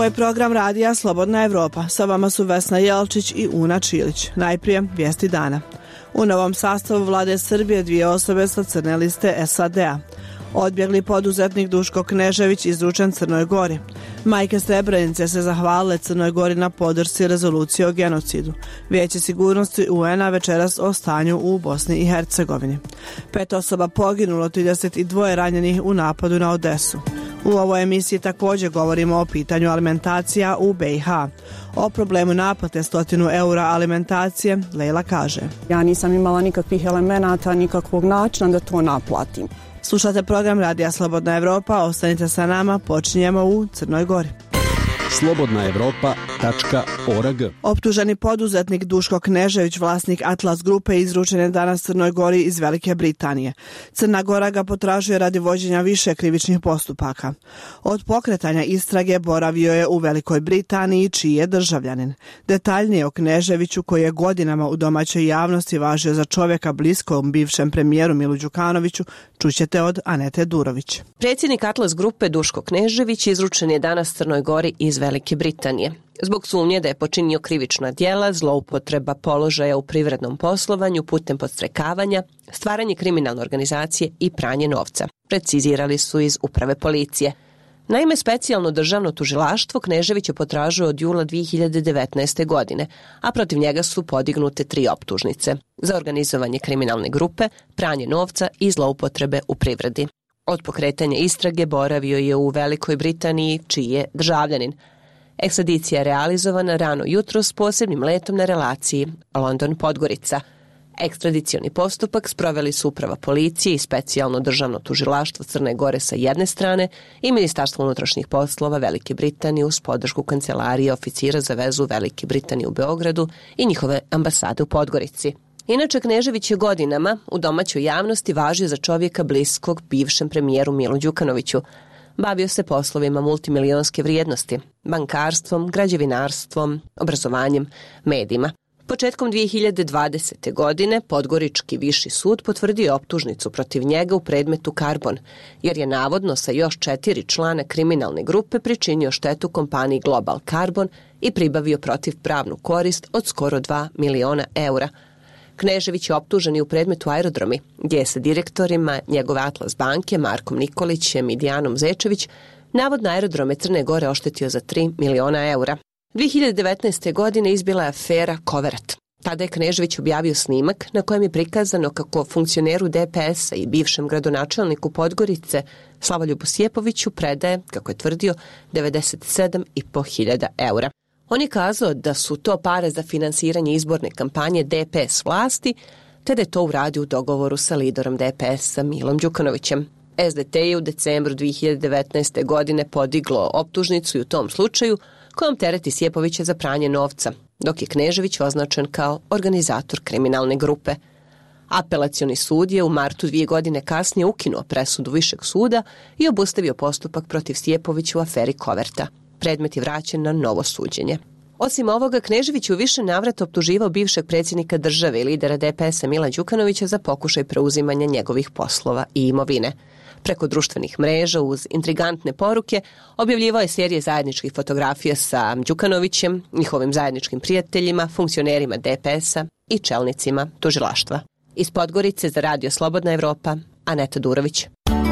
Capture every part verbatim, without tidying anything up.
Ovo je program radija Slobodna Evropa. Sa vama su Vesna Jelčić i Una Čilić. Najprije vijesti dana. U novom sastavu vlade Srbije dvije osobe sa crne liste S A D-a. Odbjegli poduzetnik Duško Knežević izručen Crnoj Gori. Majke Srebrenice se zahvalile Crnoj Gori na podršci rezolucije o genocidu. Vijeće sigurnosti U N-a večeras o stanju u Bosni i Hercegovini. Pet osoba poginulo, trideset dva ranjenih u napadu na Odesu. U ovoj emisiji također govorimo o pitanju alimentacija u B i H. O problemu naplate stotinu eura alimentacije Lejla kaže. Ja nisam imala nikakvih elemenata, nikakvog načina da to naplatim. Slušate program Radija Slobodna Evropa, ostanite sa nama, počinjemo u Crnoj Gori. slobodna evropa tačka org. Optuženi poduzetnik Duško Knežević, vlasnik Atlas grupe, izručen je danas Crnoj Gori iz Velike Britanije. Crna Gora ga potražuje radi vođenja više krivičnih postupaka. Od pokretanja istrage boravio je u Velikoj Britaniji, čiji je državljanin. Detaljnije o Kneževiću, koji je godinama u domaćoj javnosti važio za čovjeka bliskom bivšem premijeru Milu Đukanoviću, čućete od Anete Durović. Predsjednik Atlas grupe Duško Knežević izručen je danas Crnoj Gori iz Velike Britanije. Zbog sumnje da je počinio krivična djela, zloupotreba položaja u privrednom poslovanju putem podstrekavanja, stvaranje kriminalne organizacije i pranje novca, precizirali su iz uprave policije. Naime, specijalno državno tužilaštvo Kneževića potražuje od jula dvije hiljade devetnaeste. godine, a protiv njega su podignute tri optužnice za organizovanje kriminalne grupe, pranje novca i zloupotrebe u privredi. Od pokretanja istrage boravio je u Velikoj Britaniji, čiji je državljanin. Ekstradicija je realizovana rano jutro s posebnim letom na relaciji London-Podgorica. Ekstradicioni postupak sproveli su uprava policije i specijalno državno tužilaštvo Crne Gore sa jedne strane i Ministarstvo unutrašnjih poslova Velike Britanije uz podršku Kancelarije oficira za vezu Velike Britanije u Beogradu i njihove ambasade u Podgorici. Inače, Knežević je godinama u domaćoj javnosti važio za čovjeka bliskog bivšem premijeru Milu Đukanoviću. Bavio se poslovima multimilionske vrijednosti, bankarstvom, građevinarstvom, obrazovanjem, medijima. Početkom dvije hiljade dvadesete. godine Podgorički viši sud potvrdio je optužnicu protiv njega u predmetu Karbon, jer je navodno sa još četiri člana kriminalne grupe pričinio štetu kompaniji Global Carbon i pribavio protivpravnu korist od skoro dva miliona eura. Knežević je optužen i u predmetu Aerodromi, gdje je sa direktorima njegove Atlas banke Markom Nikolićem i Dijanom Zečević navodno Aerodrome Crne Gore oštetio za tri miliona eura. dvije hiljade devetnaeste. godine izbila je afera Koverat. Tada je Knežević objavio snimak na kojem je prikazano kako funkcioneru D P S-a i bivšem gradonačelniku Podgorice Slavoljubu Sjepoviću predaje, kako je tvrdio, devedeset sedam i po hiljada eura. On je kazao da su to pare za finansiranje izborne kampanje D P S vlasti, te da je to uradio u dogovoru sa liderom D P S-a Milom Đukanovićem. S D T je u decembru dvije hiljade devetnaeste. godine podiglo optužnicu i u tom slučaju kojom tereti Sjepovića za pranje novca, dok je Knežević označen kao organizator kriminalne grupe. Apelacioni sud je u martu dvije godine kasnije ukinuo presudu Višeg suda i obustavio postupak protiv Sjepovića u aferi Koverta. Predmet je vraćen na novo suđenje. Osim ovoga, Knežević u više navrata optuživao bivšeg predsjednika države i lidera D P S-a Mila Đukanovića za pokušaj preuzimanja njegovih poslova i imovine. Preko društvenih mreža uz intrigantne poruke objavljivao je serije zajedničkih fotografija sa Đukanovićem, njihovim zajedničkim prijateljima, funkcionerima D P S-a i čelnicima tužilaštva. Iz Podgorice za Radio Slobodna Evropa, Aneta Durović.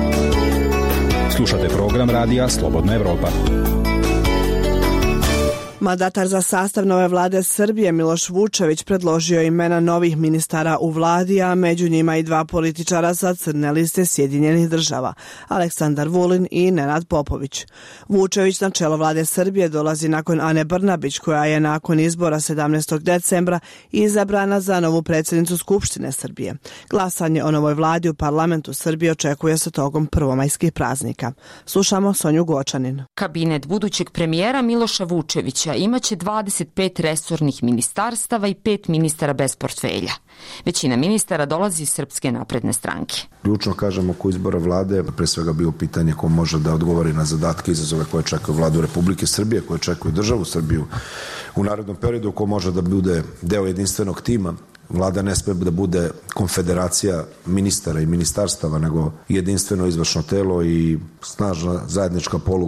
Slušate program Radija Slobodna Evropa. Mandatar za sastav nove vlade Srbije Miloš Vučević predložio imena novih ministara u vladi, a među njima i dva političara sa crne liste Sjedinjenih država, Aleksandar Vulin i Nenad Popović. Vučević na čelo vlade Srbije dolazi nakon Ane Brnabić, koja je nakon izbora sedamnaestog decembra izabrana za novu predsjednicu Skupštine Srbije. Glasanje o novoj vladi u parlamentu Srbije očekuje se tokom prvomajskih praznika. Slušamo Sonju Gočanin. Kabinet budućeg premijera Miloša Vučevića imaće dvadeset pet resornih ministarstava i pet ministara bez portfelja. Većina ministara dolazi iz Srpske napredne stranke. Ključno kažem oko izbora vlade, pre svega bio pitanje ko može da odgovori na zadatke i izazove koje čekaju vladu Republike Srbije, koje čekaju državu Srbiju u narednom periodu, ko može da bude deo jedinstvenog tima. Vlada ne sme da bude konfederacija ministara i ministarstava, nego jedinstveno izvršno telo i snažna zajednička poluka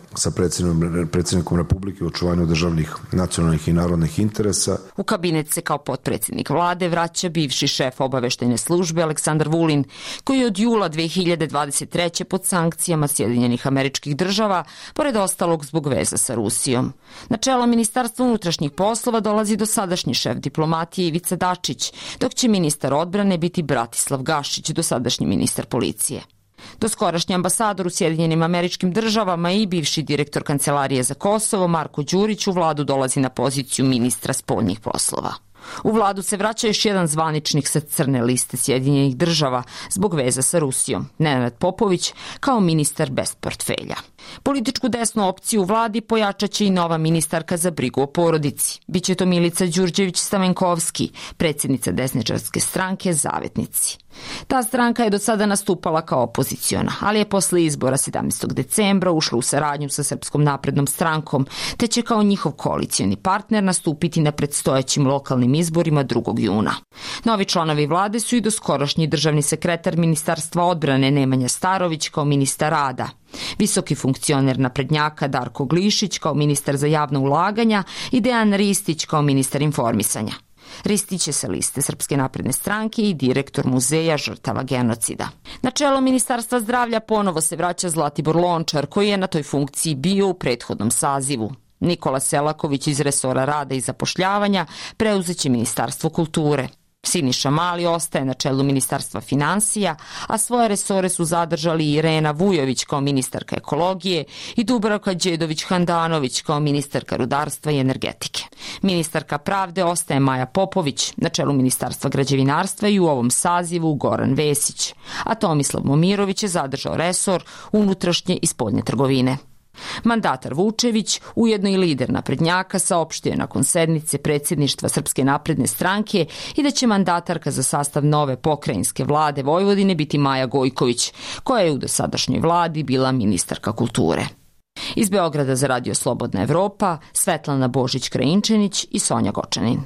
sa predsjednikom, predsjednikom Republike u očuvanju državnih, nacionalnih i narodnih interesa. U kabinet se kao potpredsjednik vlade vraća bivši šef obaveštajne službe Aleksandar Vulin, koji je od jula dve hiljade dvadeset treće pod sankcijama Sjedinjenih Američkih Država, pored ostalog zbog veza sa Rusijom. Na čelo Ministarstva unutrašnjih poslova dolazi dosadašnji šef diplomatije Ivica Dačić, dok će ministar odbrane biti Bratislav Gašić, dosadašnji ministar policije. Doskorašnji ambasador u Sjedinjenim Američkim Državama i bivši direktor Kancelarije za Kosovo Marko Đurić u vladu dolazi na poziciju ministra spoljnih poslova. U vladu se vraća još jedan zvaničnik sa crne liste Sjedinjenih Država zbog veza sa Rusijom, Nenad Popović, kao ministar bez portfelja. Političku desnu opciju u vladi pojačat će i nova ministarka za brigu o porodici. Biće to Milica Đurđević-Stamenkovski, predsjednica desničarske stranke Zavetnici. Ta stranka je do sada nastupala kao opoziciona, ali je posle izbora sedamnaestog decembra ušla u saradnju sa Srpskom naprednom strankom, te će kao njihov koalicioni partner nastupiti na predstojećim lokalnim izborima drugog juna. Novi članovi vlade su i doskorašnji državni sekretar Ministarstva odbrane Nemanja Starović kao ministar rada, visoki funkcioner naprednjaka Darko Glišić kao ministar za javna ulaganja i Dejan Ristić kao ministar informisanja. Ristić je sa liste Srpske napredne stranke i direktor muzeja žrtava genocida. Na čelo Ministarstva zdravlja ponovo se vraća Zlatibor Lončar, koji je na toj funkciji bio u prethodnom sazivu. Nikola Selaković iz resora rada i zapošljavanja preuzeće Ministarstvo kulture. Siniša Mali ostaje na čelu Ministarstva finansija, a svoje resore su zadržali Irena Vujović kao ministarka ekologije i Dubravka Đedović-Handanović kao ministarka rudarstva i energetike. Ministarka pravde ostaje Maja Popović, na čelu Ministarstva građevinarstva i u ovom sazivu Goran Vesić, a Tomislav Momirović je zadržao resor unutrašnje i spoljne trgovine. Mandatar Vučević, ujedno i lider naprednjaka, saopštio je nakon sednice predsjedništva Srpske napredne stranke i da će mandatarka za sastav nove pokrajinske vlade Vojvodine biti Maja Gojković, koja je u dosadašnjoj vladi bila ministarka kulture. Iz Beograda za Radio Slobodna Evropa, Svetlana Božić-Krajinčanić i Sonja Gočanin.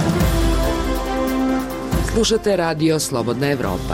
Slušate Radio Slobodna Evropa.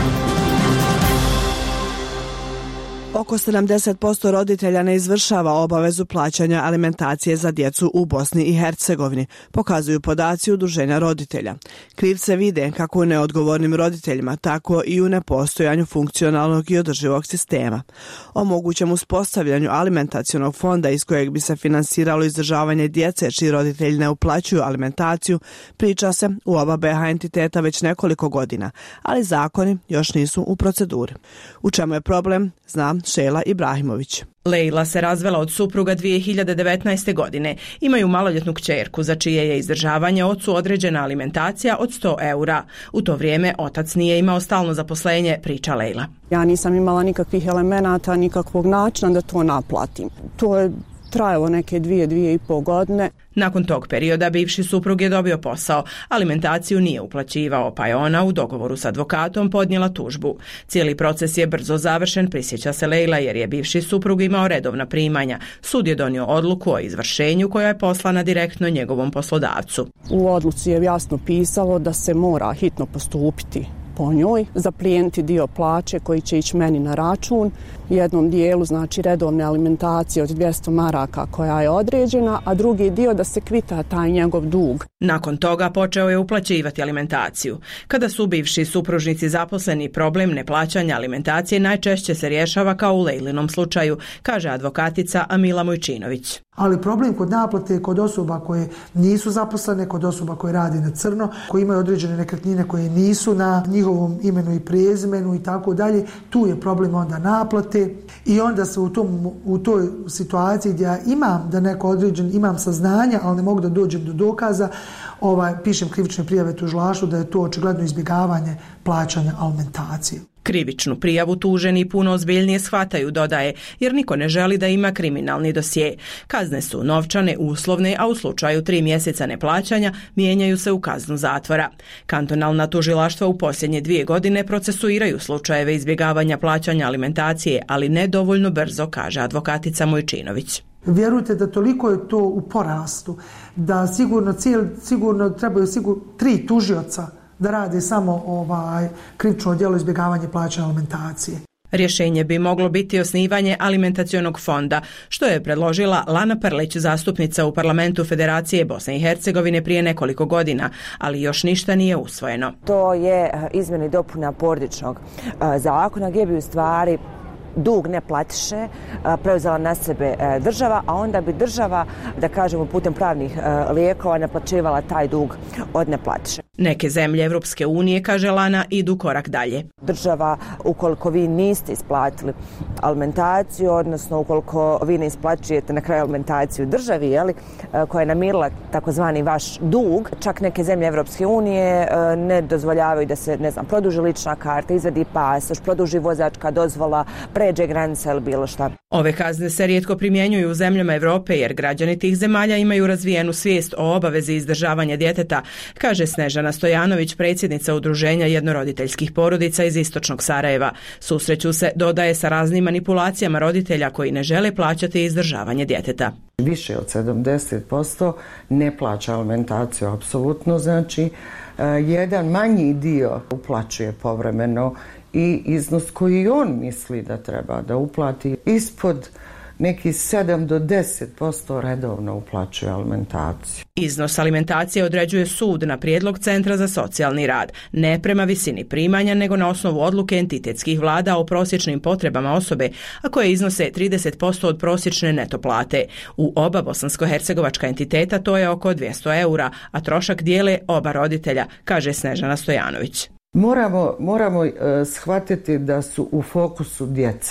Oko sedamdeset posto roditelja ne izvršava obavezu plaćanja alimentacije za djecu u Bosni i Hercegovini, pokazuju podaci Udruženja roditelja. Krivce vide kako u neodgovornim roditeljima, tako i u nepostojanju funkcionalnog i održivog sistema. O mogućem uspostavljanju alimentacionog fonda iz kojeg bi se finansiralo izdržavanje djece čiji roditelji ne uplaćuju alimentaciju priča se u oba be ha entiteta već nekoliko godina, ali zakoni još nisu u proceduri. U čemu je problem, zna Šela Ibrahimović. Lejla se razvela od supruga dvije hiljade devetnaeste. godine. Imaju maloljetnu kćerku za čije je izdržavanje ocu određena alimentacija od sto eura. U to vrijeme otac nije imao stalno zaposlenje, priča Lejla. Ja nisam imala nikakvih elemenata, nikakvog načina da to naplatim. To je trajalo neke dvije, dvije i pol godine. Nakon tog perioda bivši suprug je dobio posao, alimentaciju nije uplaćivao, pa je ona u dogovoru s advokatom podnijela tužbu. Cijeli proces je brzo završen, prisjeća se Lejla, jer je bivši suprug imao redovna primanja. Sud je donio odluku o izvršenju koja je poslana direktno njegovom poslodavcu. U odluci je jasno pisalo da se mora hitno postupiti po njoj, zaplijeniti dio plaće koji će ići meni na račun, jednom dijelu znači redovne alimentacije od dvjesto maraka koja je određena, a drugi dio da se kvita taj njegov dug. Nakon toga počeo je uplaćivati alimentaciju. Kada su bivši supružnici zaposleni, problem neplaćanja alimentacije najčešće se rješava kao u Lejlinom slučaju, kaže advokatica Amila Mojčinović. Ali problem kod naplate je kod osoba koje nisu zaposlene, kod osoba koje radi na crno, koji imaju određene nekretnine koje nisu na njihovom imenu i prezimenu i tako dalje. Tu je problem onda naplate i onda se u, tom, u toj situaciji gdje ja imam da neko određen, imam saznanja, ali ne mogu da dođem do dokaza, ovaj, pišem krivične prijave tužilaštvu da je to očigledno izbjegavanje plaćanja alimentacije. Krivičnu prijavu tuženi puno ozbiljnije shvataju, dodaje, jer niko ne želi da ima kriminalni dosje. Kazne su novčane, uslovne, a u slučaju tri mjeseca neplaćanja mijenjaju se u kaznu zatvora. Kantonalna tužilaštva u posljednje dvije godine procesuiraju slučajeve izbjegavanja plaćanja alimentacije, ali ne dovoljno brzo, kaže advokatica Mojčinović. Vjerujte da toliko je to u porastu, da sigurno, cijel, sigurno trebaju sigurno tri tužioca da rade samo ovaj krivično djelo izbjegavanje plaćanja alimentacije. Rješenje bi moglo biti osnivanje alimentacionog fonda, što je predložila Lana Prlić, zastupnica u parlamentu Federacije Bosne i Hercegovine prije nekoliko godina, ali još ništa nije usvojeno. To je izmjena i dopuna porodičnog zakona gdje bi u stvari dug neplatiše preuzela na sebe država, a onda bi država, da kažemo putem pravnih lijekova, naplaćivala taj dug od neplatiše. Neke zemlje Evropske unije, kaže Lana, idu korak dalje. Država, ukoliko vi niste isplatili alimentaciju, odnosno ukoliko vi ne isplaćujete na kraju alimentaciju državi, jeli, koja je namirila takozvani vaš dug, čak neke zemlje Evropske unije ne dozvoljavaju da se, ne znam, produži lična karta, izvadi pasoš, produži vozačka dozvola, pređe granice ili bilo šta. Ove kazne se rijetko primjenjuju u zemljama Evrope jer građani tih zemalja imaju razvijenu svijest o obavezi izdržavanja djeteta, kaže Snežana Stojanović, predsjednica Udruženja jednoroditeljskih porodica iz istočnog Sarajeva. Susreću se, dodaje, sa raznim manipulacijama roditelja koji ne žele plaćati izdržavanje djeteta. Više od sedamdeset posto ne plaća alimentaciju, apsolutno, znači jedan manji dio uplaćuje povremeno i iznos koji on misli da treba da uplati. Ispod neki sedam do deset posto redovno uplaćuje alimentaciju. Iznos alimentacije određuje sud na prijedlog Centra za socijalni rad, ne prema visini primanja, nego na osnovu odluke entitetskih vlada o prosječnim potrebama osobe, a koje iznose trideset posto od prosječne neto plate. U oba bosansko-hercegovačka entiteta to je oko dvjesto eura, a trošak dijele oba roditelja, kaže Snežana Stojanović. Moramo, moramo uh, shvatiti da su u fokusu djeca,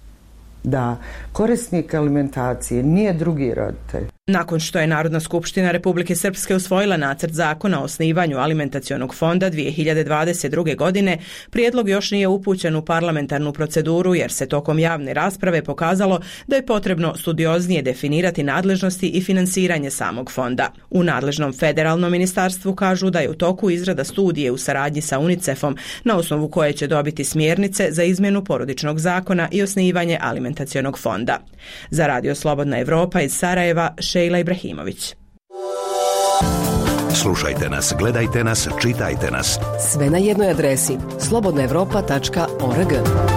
da korisnik alimentacije nije drugi roditelj. Nakon što je Narodna skupština Republike Srpske usvojila nacrt zakona o osnivanju alimentacionog fonda dvije hiljade dvadeset druge. godine, prijedlog još nije upućen u parlamentarnu proceduru jer se tokom javne rasprave pokazalo da je potrebno studioznije definirati nadležnosti i finansiranje samog fonda. U nadležnom federalnom ministarstvu kažu da je u toku izrada studije u saradnji sa UNICEF-om na osnovu koje će dobiti smjernice za izmjenu porodičnog zakona i osnivanje alimentacionog fonda. Za Radio Slobodna Evropa iz Sarajeva, Šejla Ibrahimović. Slušajte nas, gledajte nas, čitajte nas. Sve na jednoj adresi slobodna evropa tačka org.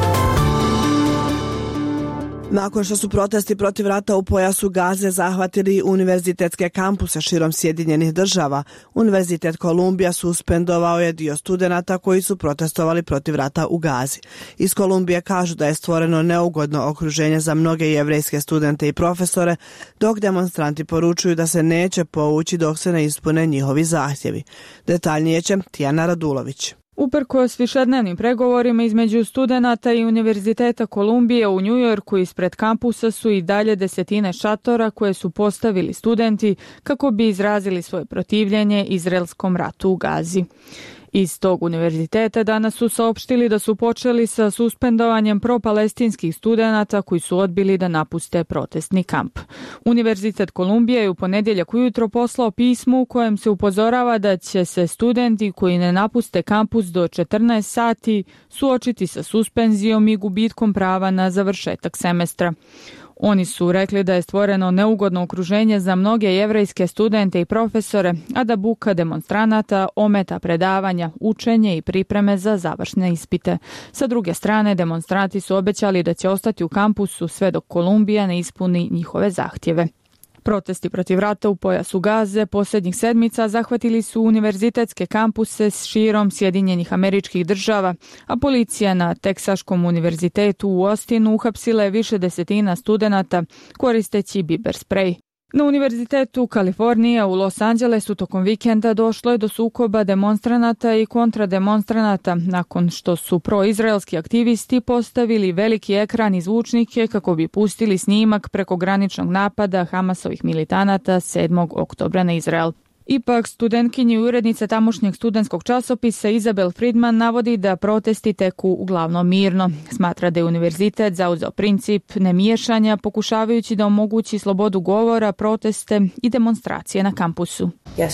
Nakon što su protesti protiv rata u pojasu Gaze zahvatili univerzitetske kampuse širom Sjedinjenih država, Univerzitet Kolumbija suspendovao je dio studenata koji su protestovali protiv rata u Gazi. Iz Kolumbije kažu da je stvoreno neugodno okruženje za mnoge jevrejske studente i profesore, dok demonstranti poručuju da se neće povući dok se ne ispune njihovi zahtjevi. Detaljnije će Tijana Radulović. Uprkos višednevnim pregovorima između studenata i Univerziteta Kolumbije u Njujorku ispred kampusa su i dalje desetine šatora koje su postavili studenti kako bi izrazili svoje protivljenje izraelskom ratu u Gazi. Iz tog univerziteta danas su saopštili da su počeli sa suspendovanjem propalestinskih studenata koji su odbili da napuste protestni kamp. Univerzitet Kolumbije je u ponedjeljak ujutro poslao pismo u kojem se upozorava da će se studenti koji ne napuste kampus do četrnaest sati suočiti sa suspenzijom i gubitkom prava na završetak semestra. Oni su rekli da je stvoreno neugodno okruženje za mnoge jevrejske studente i profesore, a da buka demonstranata ometa predavanja, učenje i pripreme za završne ispite. Sa druge strane, demonstranti su obećali da će ostati u kampusu sve dok Kolumbija ne ispuni njihove zahtjeve. Protesti protiv rata u pojasu Gaze posljednjih sedmica zahvatili su univerzitetske kampuse širom Sjedinjenih Američkih Država, a policija na Teksaškom univerzitetu u Austinu uhapsila je više desetina studenata koristeći biber sprej. Na Univerzitetu Kalifornije u Los Angelesu tokom vikenda došlo je do sukoba demonstranata i kontrademonstranata nakon što su proizraelski aktivisti postavili veliki ekran i zvučnike kako bi pustili snimak prekograničnog napada Hamasovih militanata sedmog oktobra na Izrael. Ipak, studentkinja i urednica tamošnjeg studentskog časopisa Isabel Friedman navodi da protesti teku uglavnom mirno. Smatra da je univerzitet zauzeo princip nemiješanja, pokušavajući da omogući slobodu govora, proteste i demonstracije na kampusu.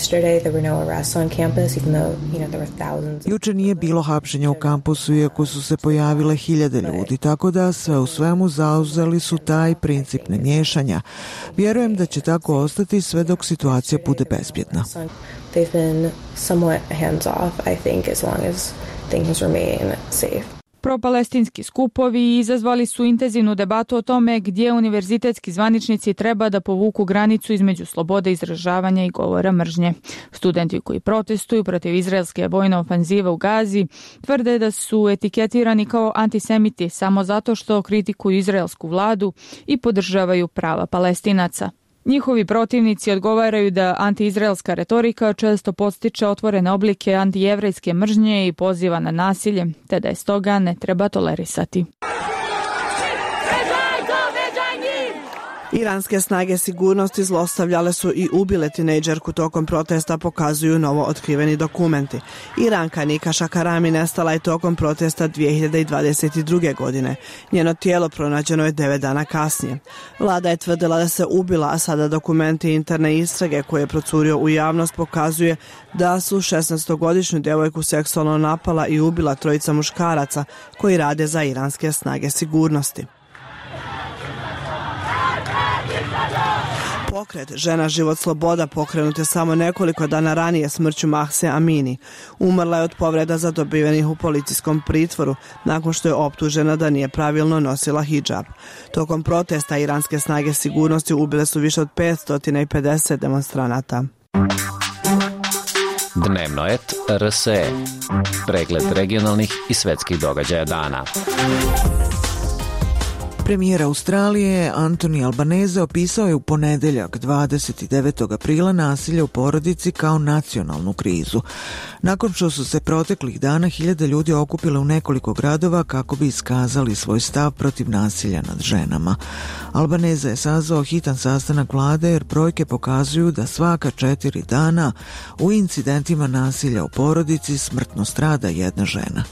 Juče nije bilo hapšenja u kampusu, iako su se pojavile hiljade ljudi, tako da sve u svemu zauzeli su taj princip nemiješanja. Vjerujem da će tako ostati sve dok situacija bude bezbjedna. They've been somewhat hands off, I think, as long as things remain safe. Propalestinski skupovi izazvali su intenzivnu debatu o tome gdje univerzitetski zvaničnici treba da povuku granicu između slobode izražavanja i govora mržnje. Studenti koji protestuju protiv izraelske vojne ofenzive u Gazi tvrde da su etiketirani kao antisemiti samo zato što kritikuju izraelsku vladu i podržavaju prava Palestinaca. Njihovi protivnici odgovaraju da antiizraelska retorika često podstiče otvorene oblike antijevrejske mržnje i poziva na nasilje, te da je stoga ne treba tolerisati. Iranske snage sigurnosti zlostavljale su i ubile tinejdžerku tokom protesta, pokazuju novo otkriveni dokumenti. Iranka Nika Šakarami nestala je tokom protesta dvije hiljade dvadeset druge. godine. Njeno tijelo pronađeno je devet dana kasnije. Vlada je tvrdila da se ubila, a sada dokumenti interne istrage koje je procurio u javnost pokazuje da su šesnaestogodišnju djevojku seksualno napala i ubila trojica muškaraca koji rade za iranske snage sigurnosti. Pokret Žena, život, sloboda pokrenut je samo nekoliko dana ranije smrću Mahse Amini. Umrla je od povreda zadobivenih u policijskom pritvoru nakon što je optužena da nije pravilno nosila hidžab. Tokom protesta iranske snage sigurnosti ubile su više od petsto pedeset demonstranata. Dnevno et R S E. Pregled regionalnih i svetskih događaja dana. Premijer Australije Anthony Albanese opisao je u ponedeljak dvadeset devetog aprila nasilje u porodici kao nacionalnu krizu. Nakon što su se proteklih dana hiljade ljudi okupile u nekoliko gradova kako bi iskazali svoj stav protiv nasilja nad ženama. Albanese je sazvao hitan sastanak vlade jer brojke pokazuju da svaka četiri dana u incidentima nasilja u porodici smrtno strada jedna žena.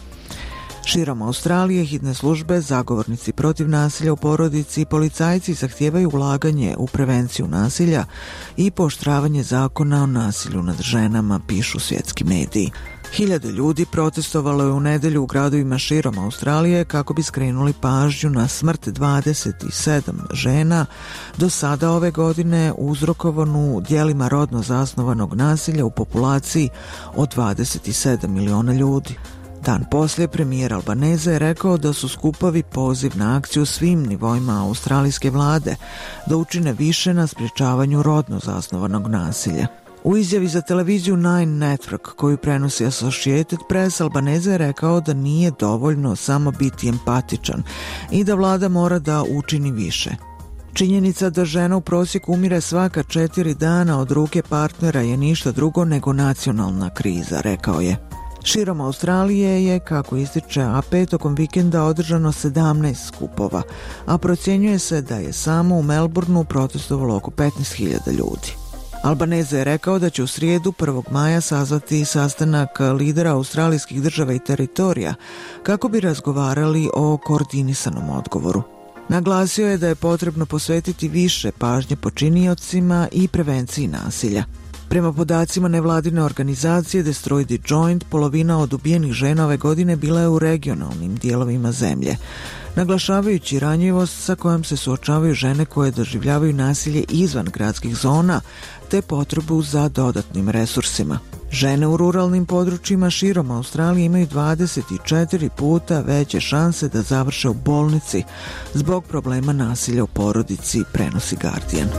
Širom Australije hitne službe, zagovornici protiv nasilja u porodici i policajci zahtijevaju ulaganje u prevenciju nasilja i pooštravanje zakona o nasilju nad ženama, pišu svjetski mediji. Hiljade ljudi protestovalo je u nedelju u gradovima širom Australije kako bi skrenuli pažnju na smrt dvadeset sedam žena do sada ove godine uzrokovanu djelima rodno zasnovanog nasilja u populaciji od dvadeset sedam miliona ljudi. Dan poslije premijer Albanese je rekao da su skupovi poziv na akciju svim nivoima australijske vlade da učine više na sprječavanju rodno zasnovanog nasilja. U izjavi za televiziju Nine Network koju prenosi Associated Press, Albanese je rekao da nije dovoljno samo biti empatičan i da vlada mora da učini više. Činjenica da žena u prosjeku umire svaka četiri dana od ruke partnera je ništa drugo nego nacionalna kriza, rekao je. Širom Australije je, kako ističe A P, tokom vikenda održano sedamnaest skupova, a procjenjuje se da je samo u Melbourneu protestovalo oko petnaest hiljada ljudi. Albanese je rekao da će u srijedu prvog maja sazvati sastanak lidera australijskih država i teritorija kako bi razgovarali o koordinisanom odgovoru. Naglasio je da je potrebno posvetiti više pažnje počiniocima i prevenciji nasilja. Prema podacima nevladine organizacije Destroy the Joint, polovina od ubijenih žena ove godine bila je u regionalnim dijelovima zemlje, naglašavajući ranjivost sa kojom se suočavaju žene koje doživljavaju nasilje izvan gradskih zona te potrebu za dodatnim resursima. Žene u ruralnim područjima širom Australije imaju dvadeset četiri puta veće šanse da završe u bolnici zbog problema nasilja u porodici, prenosi Guardian.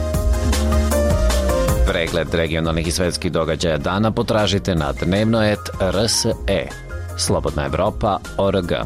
Pregled regionalnih i svetskih događaja dana potražite na dnevno et R S E. Slobodna Evropa точка о р г.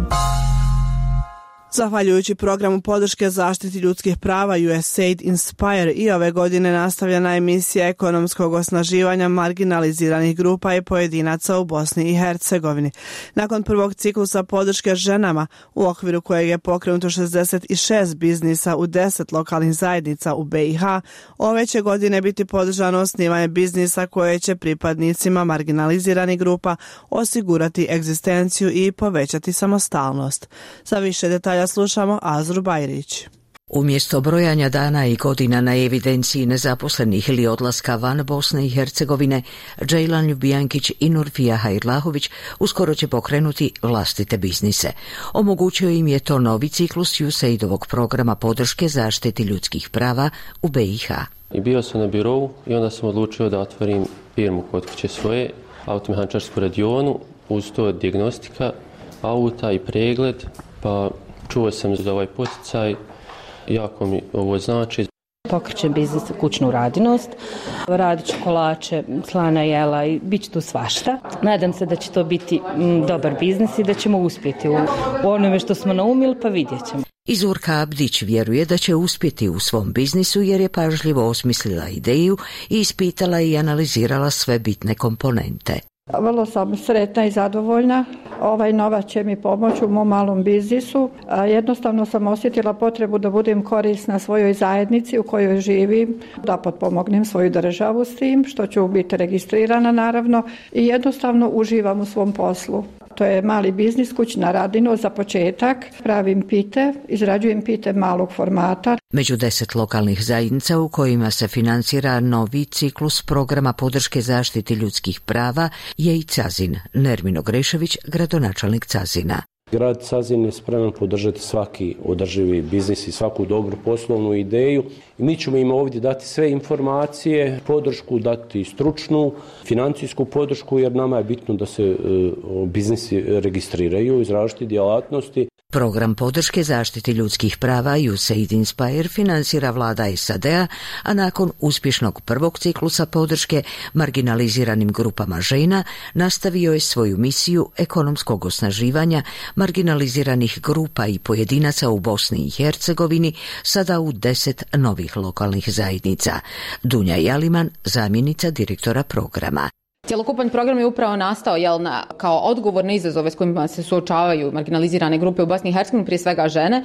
Zahvaljujući programu podrške zaštiti ljudskih prava U S A I D Inspire i ove godine nastavljena emisija ekonomskog osnaživanja marginaliziranih grupa i pojedinaca u Bosni i Hercegovini. Nakon prvog ciklusa podrške ženama, u okviru kojeg je pokrenuto šezdeset šest biznisa u deset lokalnih zajednica u B i H, ove će godine biti podržano osnivanje biznisa koje će pripadnicima marginaliziranih grupa osigurati egzistenciju i povećati samostalnost. Za više detalja slušamo Azru Bajrić. Umjesto brojanja dana i godina na evidenciji nezaposlenih ili odlaska van Bosne i Hercegovine, Džejlan Ljubijankić i Nurfija Hajrlahović uskoro će pokrenuti vlastite biznise. Omogućio im je to novi ciklus U S A I D-ovog programa podrške zaštiti ljudskih prava u B i H. I bio sam na birovu i onda sam odlučio da otvorim firmu kod kuće svoje, automehaničarsku radionu, uz to dijagnostika auta i pregled, pa čuo sam za ovaj poticaj, jako mi ovo znači. Pokrećem biznis kućnu radinost, radit ću kolače, slana jela i bit će tu svašta. Nadam se da će to biti m, dobar biznis i da ćemo uspjeti u, u onome što smo naumili, pa vidjet ćemo. Izurka Abdić vjeruje da će uspjeti u svom biznisu jer je pažljivo osmislila ideju i ispitala i analizirala sve bitne komponente. Vrlo sam sretna i zadovoljna. Ovaj novac će mi pomoći u mom malom biznisu. Jednostavno sam osjetila potrebu da budem korisna svojoj zajednici u kojoj živim, da potpomognem svoju državu s tim, što ću biti registrirana naravno i jednostavno uživam u svom poslu. To je mali biznis, kućna radinost za početak. Pravim pite, izrađujem pite malog formata. Među deset lokalnih zajednica u kojima se financira novi ciklus programa podrške zaštiti ljudskih prava je i Cazin. Nermino Grešević, gradonačelnik Cazina. Grad Cazin je spreman podržati svaki održivi biznis i svaku dobru poslovnu ideju. I mi ćemo im ovdje dati sve informacije, podršku, dati stručnu, financijsku podršku, jer nama je bitno da se uh, biznisi registriraju iz različitih djelatnosti. Program podrške zaštiti ljudskih prava U S A I D Inspire financira vlada S A D-a, a nakon uspješnog prvog ciklusa podrške marginaliziranim grupama žena nastavio je svoju misiju ekonomskog osnaživanja marginaliziranih grupa i pojedinaca u Bosni i Hercegovini, sada u deset novih lokalnih zajednica. Dunja Jaliman, zamjenica direktora programa. Cjelokupan program je upravo nastao jel, na, kao odgovor na izazove s kojima se suočavaju marginalizirane grupe u Bosni i Hercegovini, prije svega žene.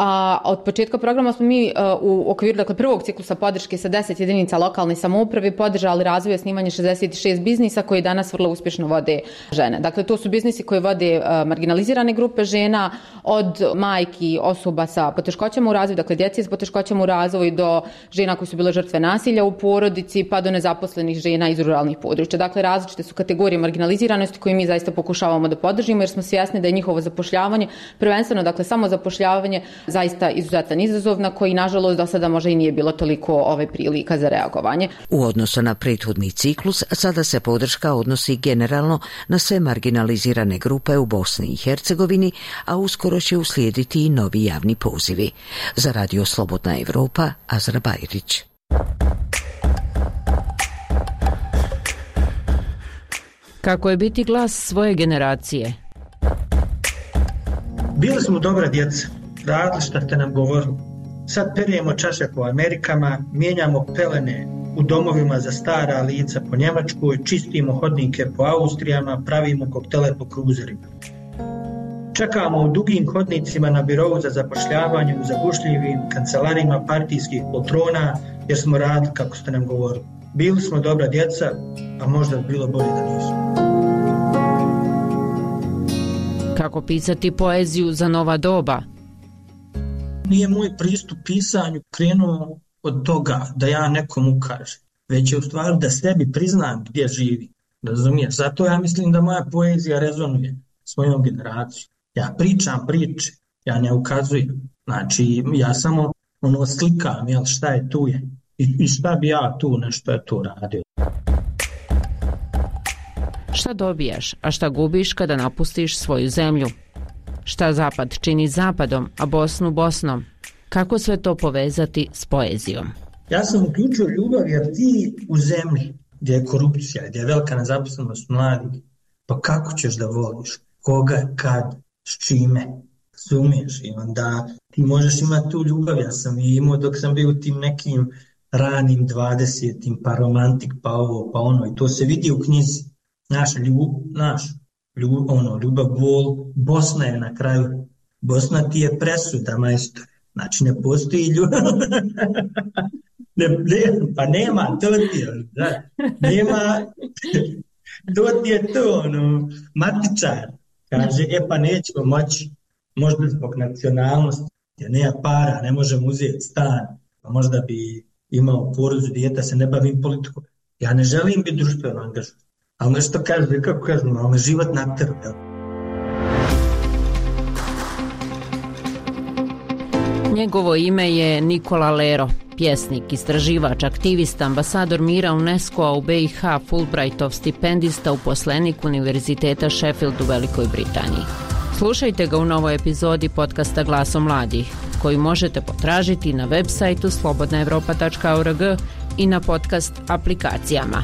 A od početka programa smo mi uh, u okviru dakle, prvog ciklusa podrške sa deset jedinica lokalne samouprave podržali razvoj i osnivanje šezdeset šest biznisa koji danas vrlo uspješno vode žene. Dakle, to su biznisi koji vode uh, marginalizirane grupe žena, od majki osoba sa poteškoćama u razvoju, dakle djece s poteškoćama u razvoju, do žena koji su bile žrtve nasilja u porodici, pa do nezaposlenih žena iz ruralnih područja. Dakle, različite su kategorije marginaliziranosti koje mi zaista pokušavamo da podržimo jer smo svjesni da je njihovo zapošljavanje, prvenstveno dakle samo zapošljavanje, zaista izuzetan izazov na koji nažalost do sada možda i nije bilo toliko ove prilika za reagovanje. U odnosu na prethodni ciklus sada se podrška odnosi generalno na sve marginalizirane grupe u Bosni i Hercegovini, a uskoro će uslijediti i novi javni pozivi. Za Radio Slobodna Evropa, Azra Bajrić. Kako je biti glas svoje generacije? Bili smo dobra djeca, radili što ste nam govorili. Sad perijemo čaše po Amerikama, mijenjamo pelene u domovima za stara lica po Njemačkoj, čistimo hodnike po Austrijama, pravimo koktele po kruzerima. Čekamo u dugim hodnicima na birovu za zapošljavanje u zagušljivim kancelarima partijskih poltrona jer smo radili kako ste nam govorili. Bili smo dobra djeca, a možda bilo bolje da nismo. Kako pisati poeziju za nova doba? Nije moj pristup pisanju krenuo od toga da ja nekom ukažem, već je u stvari da sebi priznam gdje živi. Razumiješ? Zato ja mislim da moja poezija rezonuje s mojom generacijom. Ja pričam priče, ja ne ukazujem. Znači, ja samo ono slikam, jel, šta je tu je. I, i šta bi ja tu nešto je tu radio. Šta dobijaš, a šta gubiš kada napustiš svoju zemlju? Šta Zapad čini Zapadom, a Bosnu Bosnom? Kako sve to povezati s poezijom? Ja sam uključio ljubav jer ti u zemlji gdje je korupcija, gdje je velika nezaposlenost mladih, pa kako ćeš da voliš? Koga, kad, s čime? Sumiješ i onda ti možeš imati tu ljubav. Ja sam i imao dok sam bio u tim nekim ranim dvadesetim, pa romantik, pa ovo, pa ono. I to se vidi u knjizi. Naša ljub, naš, ljub, ono, ljubav, bol, Bosna je na kraju. Bosna ti je presuda, majstor. Znači ne postoji ljubav. ne, ne, pa nema, to ti je, da. Nema, to ti je to, ono, matičar. Kaže, e pa nećemo moći, možda zbog nacionalnosti, jer nema para, ne možemo uzeti stan, pa možda bi imao porodicu, dijete, se ne bavim politikom. Ja ne želim biti društveno angažovan. Ali nešto kaže, kako kažem, ali život nateru, jel? Njegovo ime je Nikola Lero, pjesnik, istraživač, aktivista, ambasador mira UNESCO-a u B i H, Fulbrightov stipendista, uposlenik Univerziteta Sheffield u Velikoj Britaniji. Slušajte ga u novoj epizodi podcasta Glasom mladih, koji možete potražiti na web sajtu slobodna evropa tačka org i na podcast aplikacijama.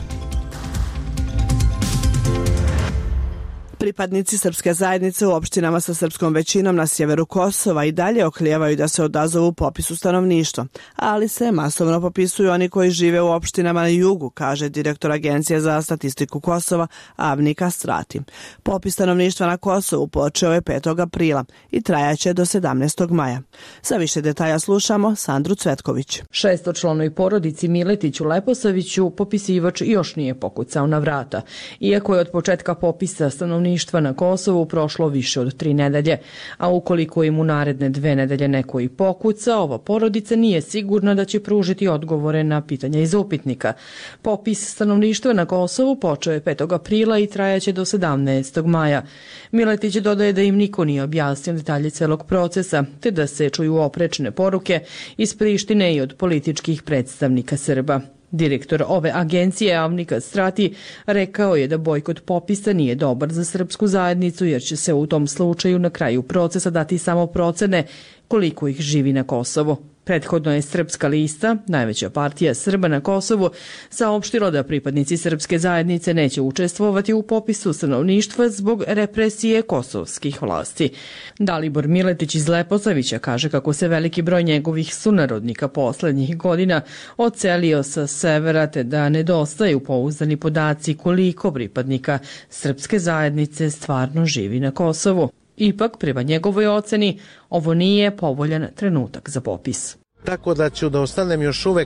Pripadnici srpske zajednice u opštinama sa srpskom većinom na sjeveru Kosova i dalje oklijevaju da se odazovu popisu stanovništva, ali se masovno popisuju oni koji žive u opštinama na jugu, kaže direktor Agencije za statistiku Kosova Avnika Strati. Popis stanovništva na Kosovu počeo je petog aprila i trajaće do sedamnaestog maja. Za više detalja slušamo Sandru Cvetković. Šestočlanoj porodici Miletić u Leposaviću popisivač još nije pokucao na vrata, iako je od početka popisa stanovništva na Kosovu prošlo više od tri nedelje, a ukoliko im u naredne dve nedelje neko i pokuca, ova porodica nije sigurna da će pružiti odgovore na pitanja iz upitnika. Popis stanovništva na Kosovu počeo je petog aprila i trajaće do sedamnaestog maja. Miletić dodaje da im niko nije objasnio detalje celog procesa, te da se čuju oprečne poruke iz Prištine i od političkih predstavnika Srba. Direktor ove agencije, Avnika Strati, rekao je da bojkot popisa nije dobar za srpsku zajednicu jer će se u tom slučaju na kraju procesa dati samo procene koliko ih živi na Kosovu. Prethodno je Srpska lista, najveća partija Srba na Kosovu, saopštila da pripadnici srpske zajednice neće učestvovati u popisu stanovništva zbog represije kosovskih vlasti. Dalibor Miletić iz Leposavića kaže kako se veliki broj njegovih sunarodnika poslednjih godina odselio sa severa te da nedostaju pouzdani podaci koliko pripadnika srpske zajednice stvarno živi na Kosovu. Ipak, prema njegovoj oceni, ovo nije povoljan trenutak za popis. Tako da ću da ostanem još uvek,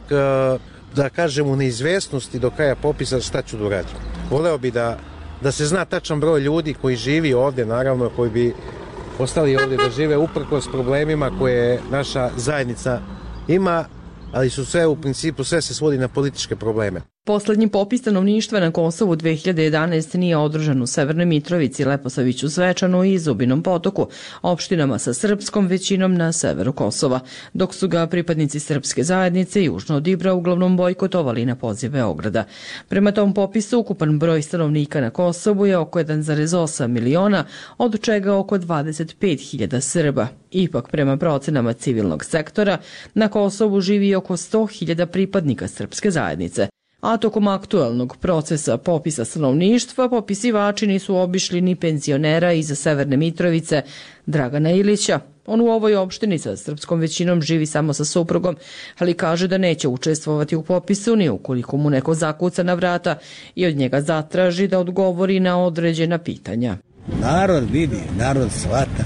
da kažem, u neizvesnosti do kraja popisa šta ću da uradim. Voleo bi da, da se zna tačan broj ljudi koji živi ovde, naravno, koji bi ostali ovde da žive uprkos problemima koje naša zajednica ima, ali su sve u principu, sve se svodi na političke probleme. Poslednji popis stanovništva na Kosovu dve hiljade jedanaeste. nije održan u Severnoj Mitrovici, Leposaviću, Zvečanu i Zubinom Potoku, opštinama sa srpskom većinom na severu Kosova, dok su ga pripadnici srpske zajednice južno od Ibra uglavnom bojkotovali na poziv Beograda. Prema tom popisu, ukupan broj stanovnika na Kosovu je oko jedan zarez osam miliona, od čega oko dvadeset pet hiljada Srba. Ipak, prema procenama civilnog sektora, na Kosovu živi oko sto hiljada pripadnika srpske zajednice. A tokom aktuelnog procesa popisa stanovništva popisivači nisu obišli ni penzionera iz Severne Mitrovice Dragana Ilića. On u ovoj opštini sa srpskom većinom živi samo sa suprugom, ali kaže da neće učestvovati u popisu ni ukoliko mu neko zakuca na vrata i od njega zatraži da odgovori na određena pitanja. Narod vidi, narod shvata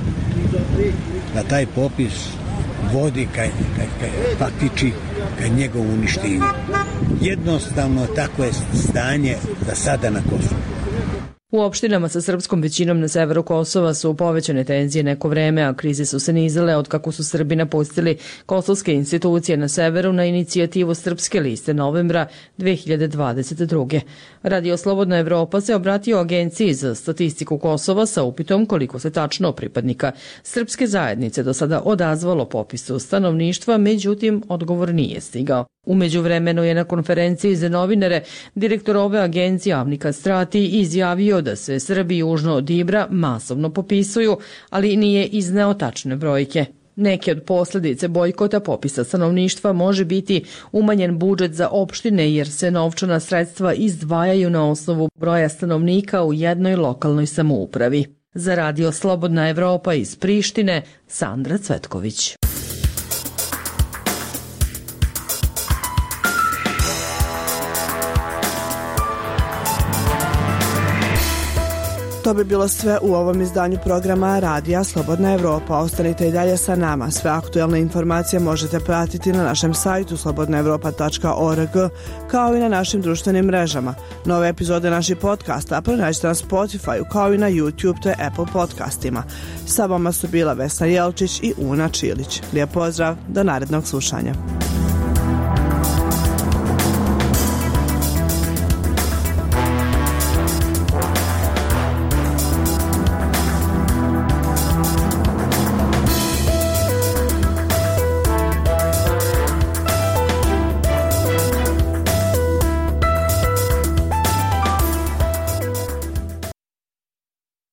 da taj popis vodi ka, ka, ka, faktiči ka njegovu uništenju. Jednostavno tako je stanje za sada na Kosovu. U opštinama sa srpskom većinom na severu Kosova su povećane tenzije neko vreme, a krize su se nizale od kako su Srbi napustili kosovske institucije na severu na inicijativu Srpske liste novembra dve hiljade dvadeset druge. Radio Slobodna Evropa se obratio Agenciji za statistiku Kosova sa upitom koliko se tačno pripadnika srpske zajednice do sada odazvalo popisu stanovništva, međutim odgovor nije stigao. U međuvremenu je na konferenciji za novinare direktor ove agencije Avnika Strati izjavio da se Srbi južno od Ibra masovno popisuju, ali nije izneo tačne brojke. Neke od posljedice bojkota popisa stanovništva može biti umanjen budžet za opštine jer se novčana sredstva izdvajaju na osnovu broja stanovnika u jednoj lokalnoj samoupravi. Za Radio Slobodna Evropa iz Prištine, Sandra Cvetković. To bi bilo sve u ovom izdanju programa Radija Slobodna Evropa. Ostanite i dalje sa nama. Sve aktuelne informacije možete pratiti na našem sajtu slobodna evropa tačka org kao i na našim društvenim mrežama. Nove epizode naših podcasta pronađite na Spotify kao i na YouTube te Apple podcastima. Sa vama su bila Vesna Jelčić i Una Čilić. Lijep pozdrav, do narednog slušanja.